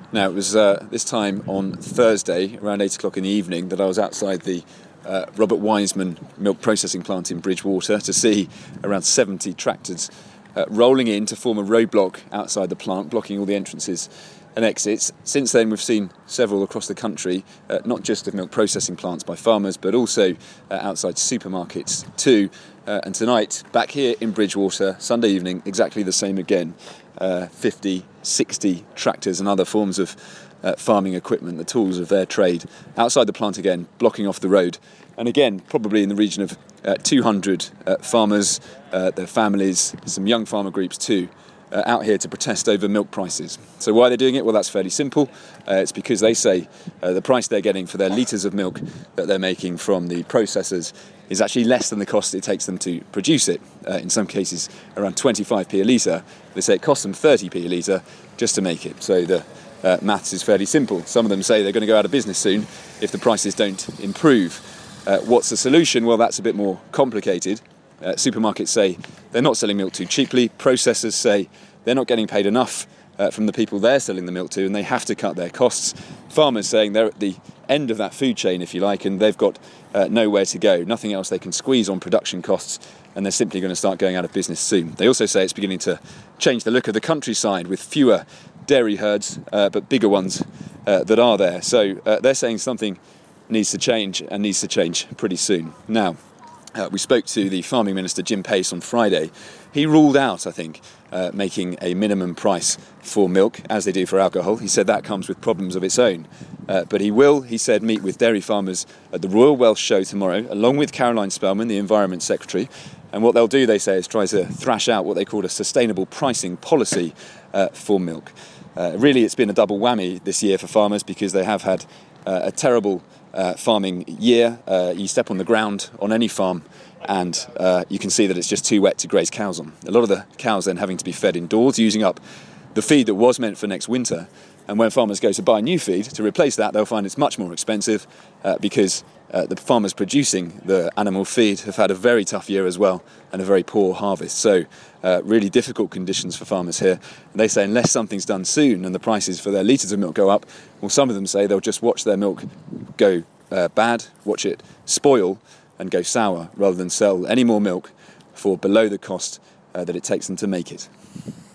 Now, it was this time on Thursday, around 8 o'clock in the evening, that I was outside the Robert Wiseman milk processing plant in Bridgwater to see around 70 tractors rolling in to form a roadblock outside the plant, blocking all the entrances and exits. Since then, we've seen several across the country, not just of milk processing plants by farmers, but also outside supermarkets too. And tonight, back here in Bridgwater, Sunday evening, exactly the same again. 50, 60 tractors and other forms of farming equipment, the tools of their trade, outside the plant again, blocking off the road. And again, probably in the region of 200 farmers, their families, some young farmer groups too, out here to protest over milk prices. So why are they doing it? Well, that's fairly simple. It's because they say the price they're getting for their litres of milk that they're making from the processors is actually less than the cost it takes them to produce it. In some cases, around 25p a litre. They say it costs them 30p a litre just to make it. So the maths is fairly simple. Some of them say they're going to go out of business soon if the prices don't improve. What's the solution? Well, that's a bit more complicated. Supermarkets say they're not selling milk too cheaply. Processors say they're not getting paid enough from the people they're selling the milk to, and they have to cut their costs. Farmers saying they're at the end of that food chain, if you like, and they've got nowhere to go, nothing else they can squeeze on production costs, and they're simply going to start going out of business soon. They also say it's beginning to change the look of the countryside with fewer dairy herds, but bigger ones that are there. So they're saying something needs to change, and needs to change pretty soon. Now, we spoke to the Farming Minister, Jim Pace, on Friday. He ruled out, I think, making a minimum price for milk, as they do for alcohol. He said that comes with problems of its own. But he will, he said, meet with dairy farmers at the Royal Welsh Show tomorrow, along with Caroline Spelman, the Environment Secretary. And what they'll do, they say, is try to thrash out what they call a sustainable pricing policy for milk. Really, it's been a double whammy this year for farmers because they have had a terrible farming year. You step on the ground on any farm and you can see that it's just too wet to graze cows on. A lot of the cows then having to be fed indoors, using up the feed that was meant for next winter. And when farmers go to buy new feed to replace that, they'll find it's much more expensive because the farmers producing the animal feed have had a very tough year as well and a very poor harvest. So really difficult conditions for farmers here. And they say unless something's done soon and the prices for their litres of milk go up, well, some of them say they'll just watch their milk go bad, watch it spoil and go sour, rather than sell any more milk for below the cost that it takes them to make it.